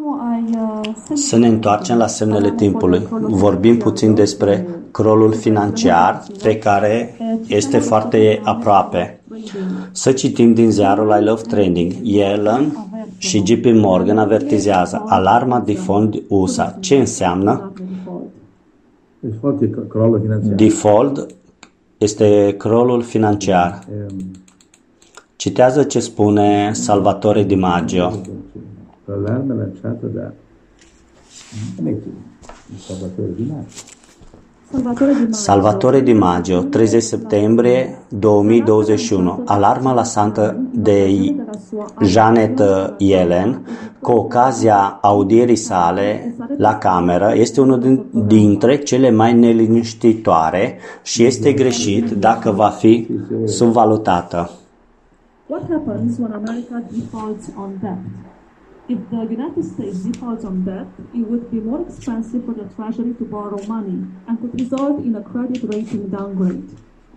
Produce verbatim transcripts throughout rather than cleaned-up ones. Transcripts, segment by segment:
Să ne întoarcem la semnele timpului. Vorbim puțin despre crolul financiar, pe care este foarte aproape. Să citim din ziarul I Love Trading. Yellen și J P Morgan avertizează alarma default U S A. Ce înseamnă? Default este crolul financiar. Citează ce spune Salvatore Di Maggio. L'allarme lanciato da Salvatore Di Maggio. Salvatore Di Maggio, treizeci septembrie două mii douăzeci și unu. Alarma lansată de Janet Yellen cu ocazia audierii sale la Cameră este unul dintre cele mai neliniștitoare și este greșit dacă va fi subvalutată. What happens when America defaults on debt? If the United States defaults on debt, it would be more expensive for the Treasury to borrow money and could result in a credit rating downgrade.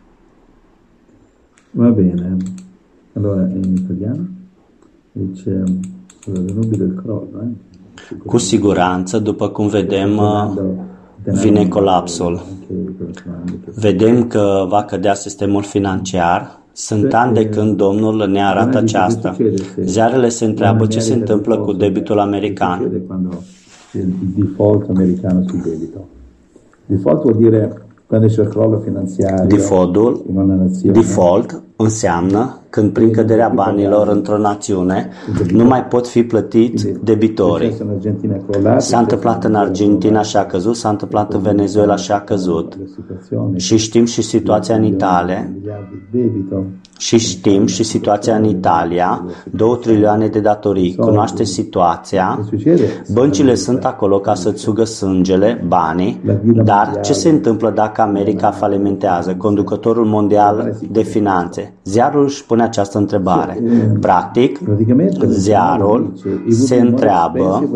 Va bene, allora in italiano dice nubile il crollo, eh? Cu siguranță, după cum vedem, vine colapsul. Vedem că va cădea sistemul financiar. Sunt ani de când Domnul ne arată aceasta. Ziarele se întreabă ce se întâmplă cu debitul american. Default americano sul debito. Default vuol dire quando c'è il crollo finanziario. Defaultul, default înseamnă când prin căderea banilor într-o națiune nu mai pot fi plătiți debitorii. S-a întâmplat în Argentina și a căzut, s-a întâmplat în Venezuela și a căzut. Și știm și situația în Italia. Și știm și situația în Italia, două trilioane de datorii. Cunoaște situația. Băncile sunt acolo ca să-ți sugă sângele, banii, dar ce se întâmplă dacă America falimentează, conducătorul mondial de finanțe? Ziarul își pune această întrebare. Practic, ziarul se întreabă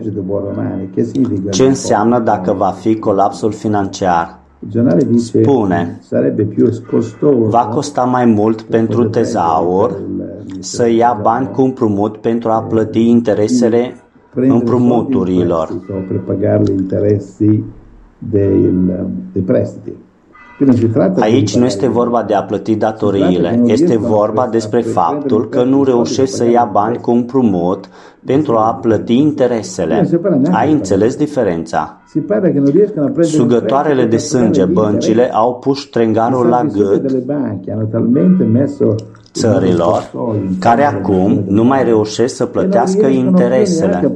ce înseamnă dacă va fi colapsul financiar. Spune, va costa mai mult pentru tezaur să ia bani cu împrumut pentru a plăti interesele împrumuturilor. Aici nu este vorba de a plăti datoriile, este vorba despre faptul că nu reușești să ia bani cu împrumut pentru a plăti interesele. Ai înțeles diferența? Sugătoarele de sânge, băncile, au pus trengarul la gât țărilor care acum nu mai reușesc să plătească interesele.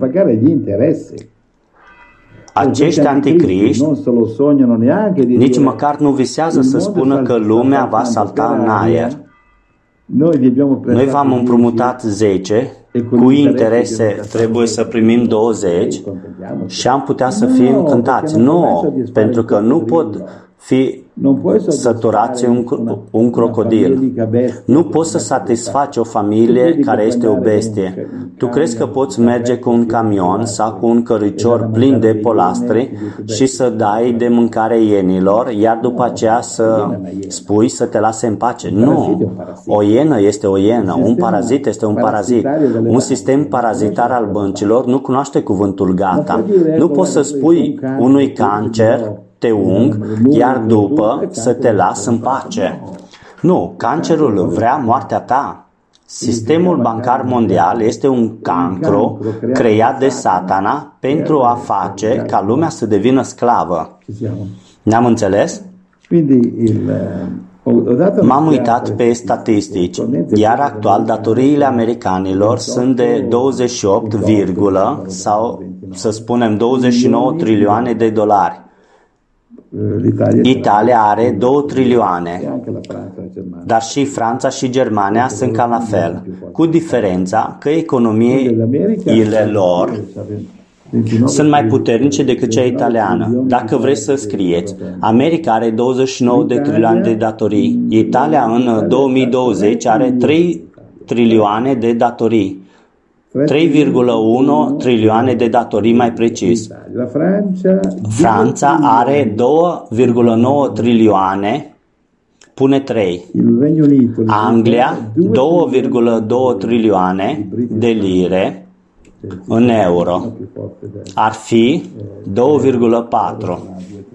Acești anticriști nici măcar nu visează să spună că lumea va salta în aer. Noi v-am împrumutat zece, cu interese trebuie să primim douăzeci și am putea să fim încântați. Nu, pentru că nu pot fi săturați un, un crocodil. Nu poți să satisfaci o familie care este o bestie. Tu crezi că poți merge cu un camion sau cu un căricior plin de polastri și să dai de mâncare ienilor, iar după aceea să spui să te lase în pace? Nu. O ienă este o ienă, un parazit este un parazit. Un sistem parazitar al băncilor nu cunoaște cuvântul gata. Nu poți să spui unui cancer te ung, iar după să te las în pace. Nu, cancerul vrea moartea ta. Sistemul bancar mondial este un cancru creat de Satana pentru a face ca lumea să devină sclavă. Ne-am înțeles? M-am uitat pe statistici, iar actual datoriile americanilor sunt de douăzeci și opt, sau să spunem douăzeci și nouă trilioane de dolari. Italia are două trilioane, dar și Franța și Germania sunt ca la fel, cu diferența că economiile lor sunt mai puternice decât cea italiană. Dacă vreți să scrieți, America are douăzeci și nouă de trilioane de datorii, Italia în două mii douăzeci are trei trilioane de datorii. trei virgulă unu trilioane de datorii mai precis. Franța are doi virgulă nouă trilioane, pune trei. Anglia doi virgulă doi trilioane de lire în euro ar fi due virgola patru.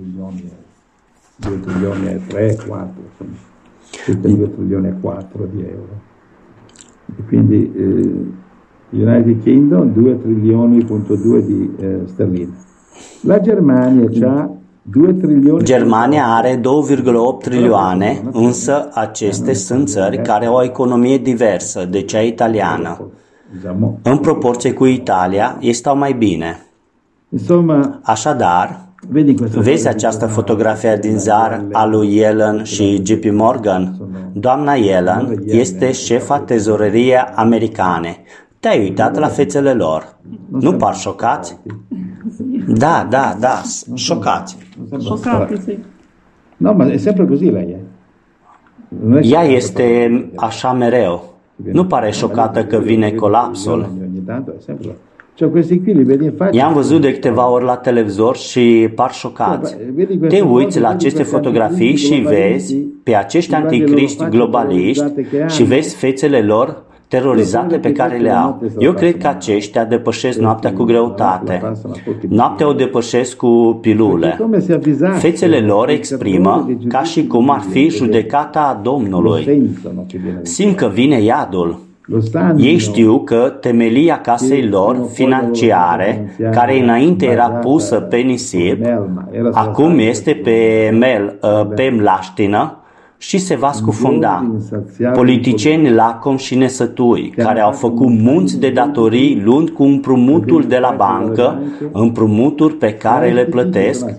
due trilioni e tre, quattro, circa due trilioni e quattro di euro. E quindi eh, United Kingdom due trilioni punto due di eh, sterline. La Germania ha due trilioni. Germania are due virgola opt trilioane, însă aceste sunt țări care au o economie diversă de cea italiană. În proporție cu Italia, ei stau mai bine. Așadar, vezi această fotografie din ziar a lui Yellen și J P Morgan? Doamna Yellen este șefa tezoreriei americane. Te-ai uitat la fețele lor? Nu par șocați? Da, da, da, șocați. Șocati, sì. No, ma è sempre così lei, eh? Ea este așa mereu. Nu pare șocată că vine colapsul. I-am văzut de câteva ori la televizor și par șocați. Te uiți la aceste fotografii și vezi pe acești anticriști globaliști și vezi fețele lor terorizate pe care le au. Eu cred că aceștia depășesc noaptea cu greutate. Noaptea o depășesc cu pilule. Fețele lor exprimă ca și cum ar fi judecata Domnului. Simt că vine iadul. Ei știu că temelia casei lor financiare, care înainte era pusă pe nisip, acum este pe, mel, pe mlaștină și se va scufunda. Politicieni lacom și nesătui, care au făcut munți de datorii luând cu împrumutul de la bancă, împrumuturi pe care le plătesc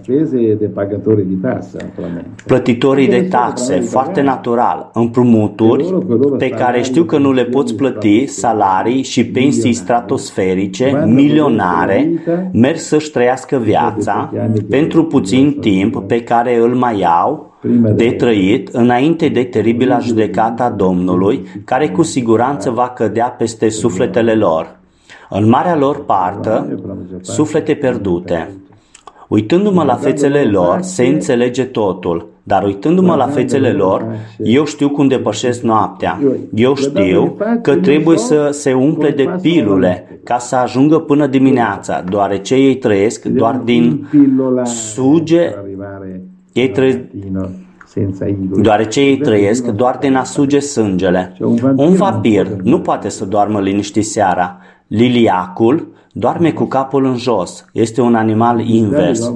plătitorii de taxe, foarte natural, împrumuturi pe care știu că nu le poți plăti, salarii și pensii stratosferice, milionare, merg să-și trăiască viața pentru puțin timp pe care îl mai au de trăit înainte de teribila judecată a Domnului, care cu siguranță va cădea peste sufletele lor. În marea lor parte, suflete pierdute. Uitându-mă la fețele lor, se înțelege totul, dar uitându-mă la fețele lor, eu știu cum depășesc noaptea. Eu știu că trebuie să se umple de pilule ca să ajungă până dimineața, deoarece ei trăiesc doar din suge. Ei trăiesc, deoarece ei trăiesc doar din a suge sângele. Un vampir nu poate să doarmă liniștit seara. Liliacul doarme cu capul în jos. Este un animal invers.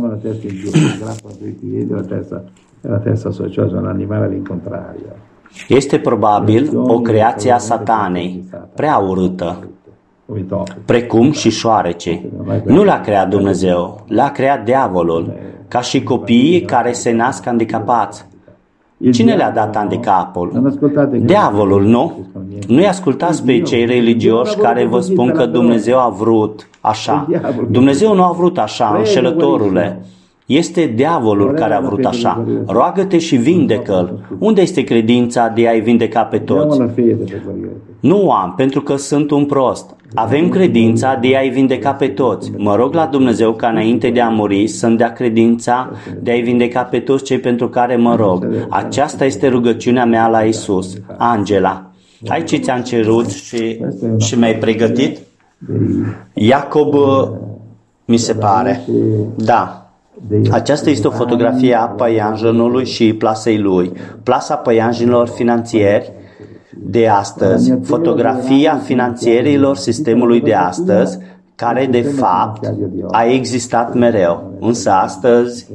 Este probabil o creație a satanei, prea urâtă, precum și șoarecii. Nu l-a creat Dumnezeu, l-a creat diavolul, ca și copiii care se nasc handicapați. Cine le-a dat handicapul? Diavolul, nu? Nu-i ascultați pe cei religioși care vă spun că Dumnezeu a vrut așa. Dumnezeu nu a vrut așa, înșelătorule. Este diavolul care a vrut așa. Roagă-te și vindecă-l. Unde este credința de a-i vindeca pe toți? Nu am, pentru că sunt un prost. Avem credința de a-i vindeca pe toți. Mă rog la Dumnezeu ca înainte de a muri să-mi dea credința de a-i vindeca pe toți cei pentru care mă rog. Aceasta este rugăciunea mea la Isus. Angela, hai ce ți-am cerut și, și mi-ai pregătit? Iacob, mi se pare. Da. Aceasta este o fotografie a păianjenului și plasei lui. Plasa păianjenilor finanțieri de astăzi, fotografia finanțierilor sistemului de astăzi, care de fapt a existat mereu, însă astăzi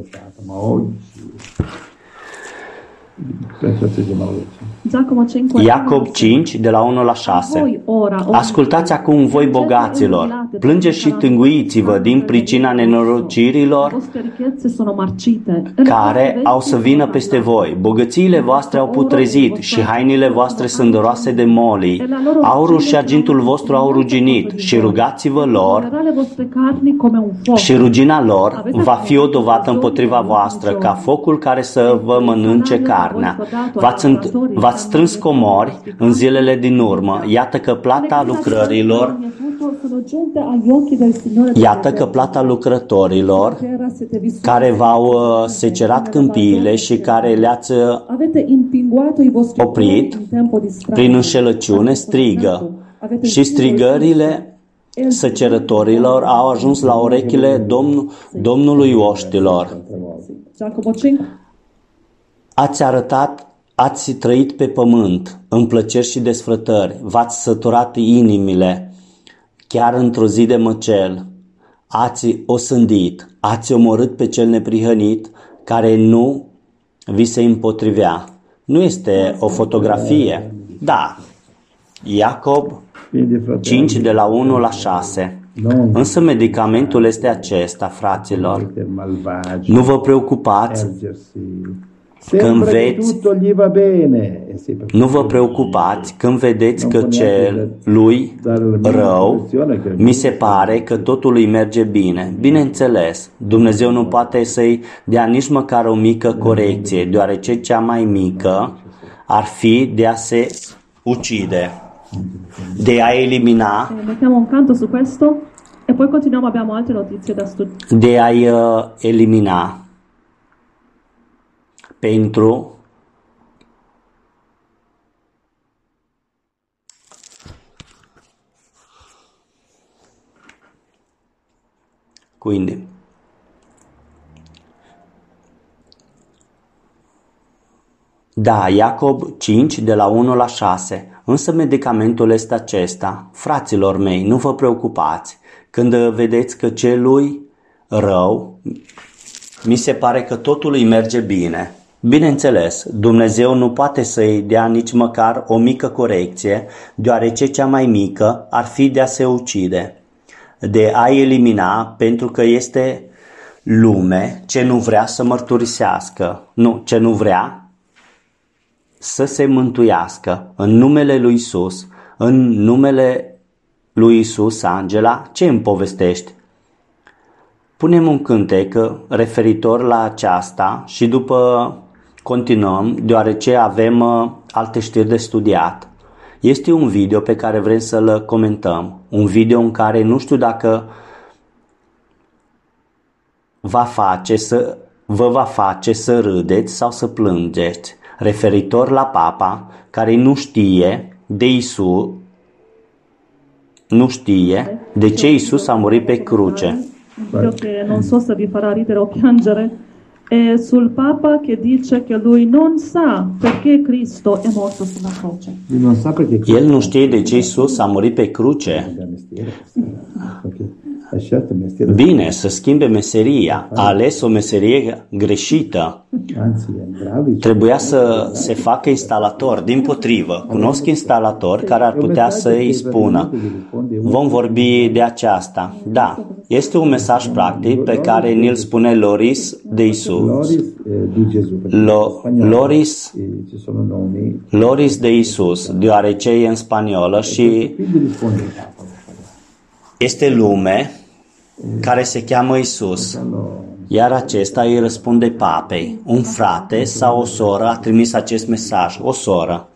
Iacob cinci, de la unu la șase. Ascultați acum voi bogaților, plângeți și tânguiți-vă din pricina nenorocirilor care au să vină peste voi. Bogățiile voastre au putrezit și hainele voastre sunt roase de molii. Aurul și argintul vostru au ruginit și rugați-vă lor și rugina lor va fi o dovadă împotriva voastră, ca focul care să vă mănânce carnea. V-ați, v-ați strâns comori în zilele din urmă. Iată că plata lucrărilor Iată că plata lucrătorilor care v-au secerat câmpiile și care le-ați oprit prin înșelăciune strigă și strigările săcerătorilor au ajuns la urechile Domn, Domnului oștilor. Ați arătat, ați trăit pe pământ, în plăceri și desfrătări, v-ați săturat inimile, chiar într-o zi de măcel. Ați osândit, ați omorât pe cel neprihănit care nu vi se împotrivea. Nu este o fotografie. Da. Iacob cinci de la unu la șase. Însă medicamentul este acesta, fraților. Nu vă preocupați când veți, nu vă preocupați când vedeți că celui rău mi se pare că totul îi merge bine. Bineînțeles, Dumnezeu nu poate să-i dea nici măcar o mică corecție, deoarece cea mai mică ar fi de a se uccide, de a elimina, mettiamo un canto su questo e poi continuiamo, abbiamo altre notizie da studiare. De a-i uh, elimina pentru quindi da, Iacob cinci de la unu la șase. Însă medicamentul este acesta. Fraților mei, nu vă preocupați când vedeți că celui rău mi se pare că totul îi merge bine. Bineînțeles, Dumnezeu nu poate să-i dea nici măcar o mică corecție, deoarece cea mai mică ar fi de a se ucide, de a elimina, pentru că este lume ce nu vrea să mărturisească, nu, ce nu vrea să se mântuiască. În numele lui Isus, în numele lui Isus, Angela, ce îmi povestești? Punem un cântec referitor la aceasta și după continuăm, deoarece avem uh, alte știri de studiat. Este un video pe care vrem să-l comentăm. Un video în care nu știu dacă va face să, vă va face să râdeți sau să plângeți. Referitor la Papa care nu știe de Isus, nu știe de ce Isus a murit pe cruce. Io che non so se vi farà ridere o piangere è sul Papa che dice che lui non sa perché Cristo è morto sulla croce. El nu știe de ce Isus a murit pe cruce. Bine, să schimbe meseria. A ales o meserie greșită. Trebuia să se facă instalator. Dimpotrivă, cunosc instalatori care ar putea să îi spună: vom vorbi de aceasta. Da, este un mesaj practic pe care ni-l spune Loris de Isus. Lo, Loris, Loris de Isus, deoarece e în spaniolă și este lume care se cheamă Isus. Iar acesta îi răspunde papei. Un frate sau o soră a trimis acest mesaj. O soră.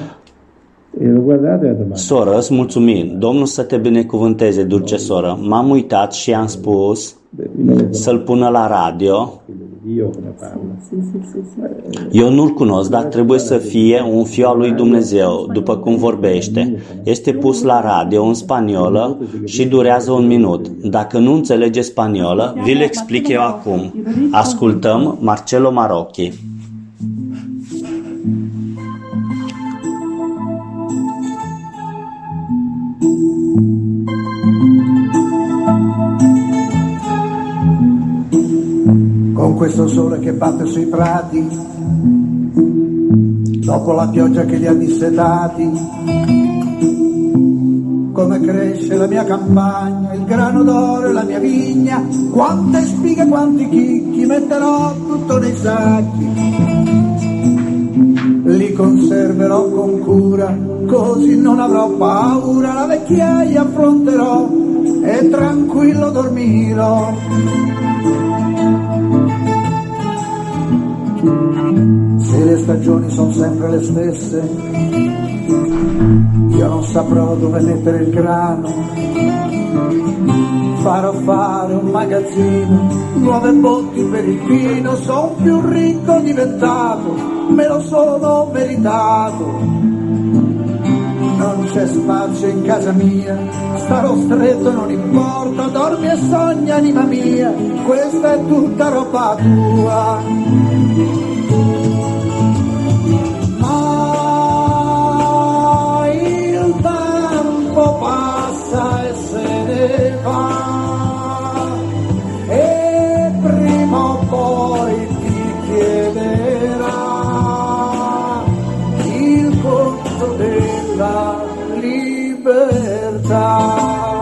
Soră, îți mulțumim. Domnul să te binecuvânteze, dulce soră. M-am uitat și am spus să-l pună la radio. Eu nu-l cunosc, dar trebuie să fie un fiu al lui Dumnezeu, după cum vorbește. Este pus la radio în spaniolă și durează un minut. Dacă nu înțelege spaniolă, vi-l explic eu acum. Ascultăm Marcello Marocchi. Con questo sole che batte sui prati, dopo la pioggia che li ha dissetati, come cresce la mia campagna, il grano d'oro e la mia vigna, quante spighe, quanti chicchi, metterò tutto nei sacchi, li conserverò con cura, così non avrò paura, la vecchiaia affronterò e tranquillo dormirò. Se le stagioni sono sempre le stesse, io non saprò dove mettere il grano, farò fare un magazzino, nuove botti per il vino, son più ricco diventato, me lo sono meritato. Non c'è spazio in casa mia, starò stretto, non importa, dormi e sogna, anima mia, questa è tutta roba tua. Ma il tempo passa e se ne va, e prima o poi ti chiederà il conto della libertà.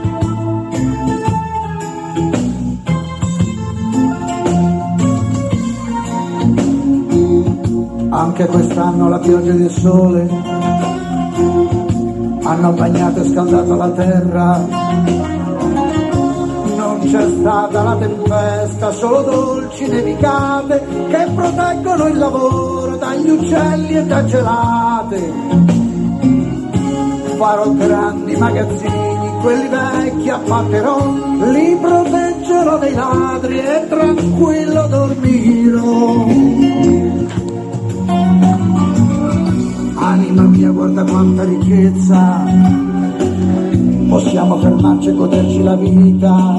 Anche quest'anno la pioggia ed il sole hanno bagnato e scaldato la terra. Non c'è stata la tempesta, solo dolci nevicate che proteggono il lavoro dagli uccelli e da gelate. Farò grandi magazzini, quelli vecchi a Patteron, li proteggerò dai ladri e tranquillo dormirò. Anima mia, guarda quanta ricchezza, possiamo fermarci e goderci la vita.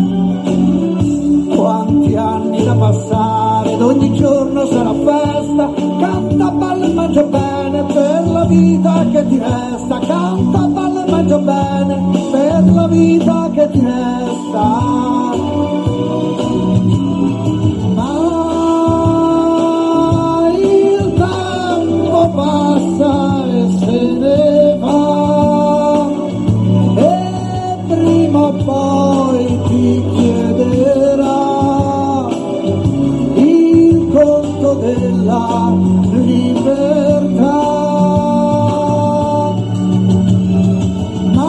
Quanti anni da passare ed ogni giorno sarà festa. Canta, balla e mangia bene per la vita che ti resta. Canta, balla e mangia bene per la vita che ti resta. Passa e se ne va, e prima o poi ti chiederà il conto della libertà. Ma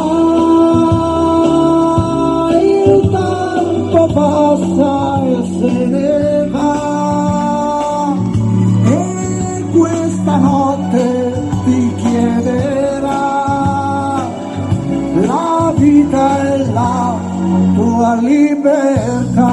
il tempo passa e se ne va, e questa notte ti chiederà la vita e la tua libertà.